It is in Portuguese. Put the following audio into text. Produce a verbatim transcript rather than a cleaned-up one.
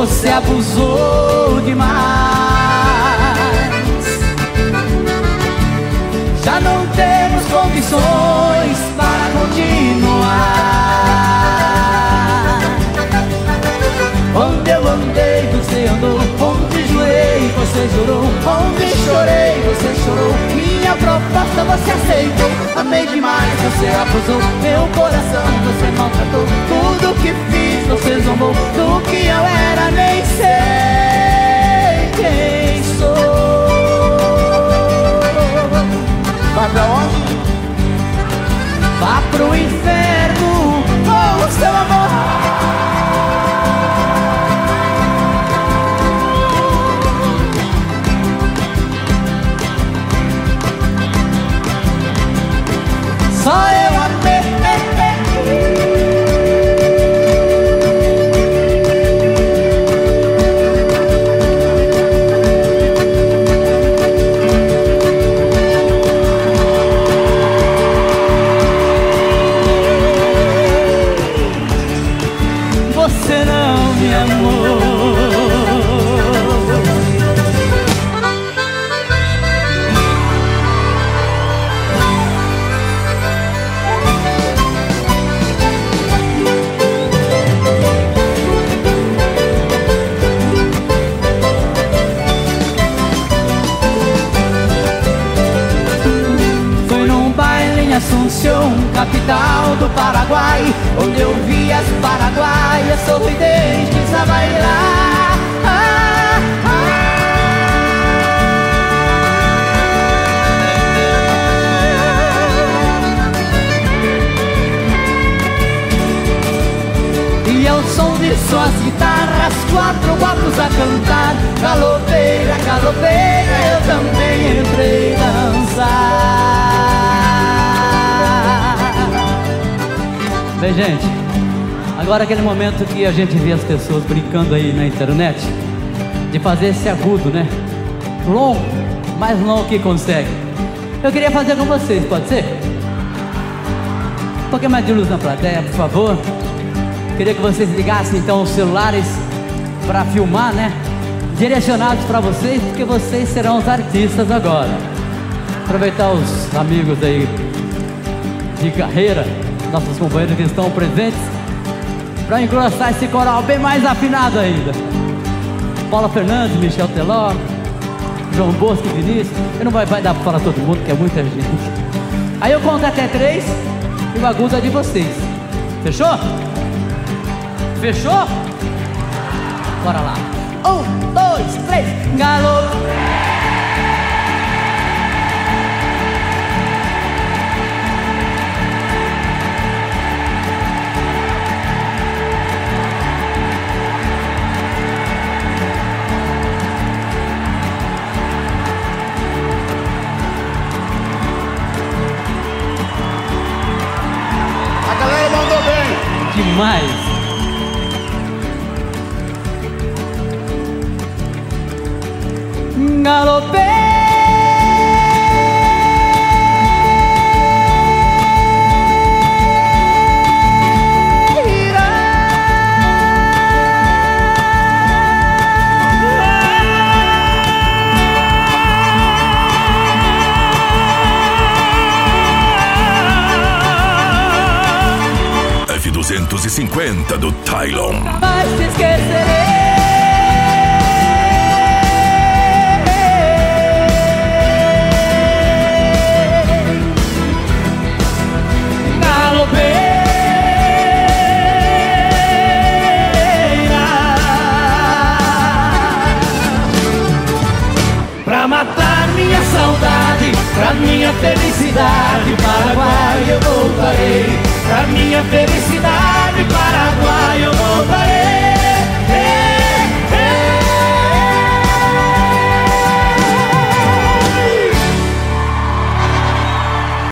você abusou demais. Já não temos condições para continuar. Onde eu andei, você andou. Onde jurei, você jurou. Onde chorei, você chorou. Minha proposta você aceitou. Amei demais, você abusou. Meu coração você maltratou. Tudo que fiz você zombou. Do que eu era nem sei quem sou. Vai pra onde? Vá pro inferno com o seu amor. Só eu amei. Você não me amou. Assunção, capital do Paraguai, onde eu vi as paraguaias sorridentes a bailar. Ah, ah. E ao som de suas guitarras, quatro gatos a cantar. Galopeira, galopeira, eu também entrei dançar. Bem, gente, agora é aquele momento que a gente vê as pessoas brincando aí na internet de fazer esse agudo, né? Longo, mais longo que consegue. Eu queria fazer com vocês, pode ser? Um pouquinho mais de luz na plateia, por favor. Queria que vocês ligassem então os celulares para filmar, né? Direcionados para vocês, porque vocês serão os artistas agora. Aproveitar os amigos aí de carreira, nossos companheiros que estão presentes, para engrossar esse coral bem mais afinado ainda. Paula Fernandes, Michel Teló, João Bosco e Vinícius. Eu não vai, vai dar para falar todo mundo, que é muita gente. Aí eu conto até três e o agudo é de vocês. Fechou? Fechou? Bora lá. Um, dois, três, galope. Demais. Galopeira, F duzentos e cinquenta do Tylon. mas te esquecerei. Pra matar minha saudade, pra minha felicidade, Paraguai eu voltarei. Pra minha felicidade, Paraguai eu voltarei.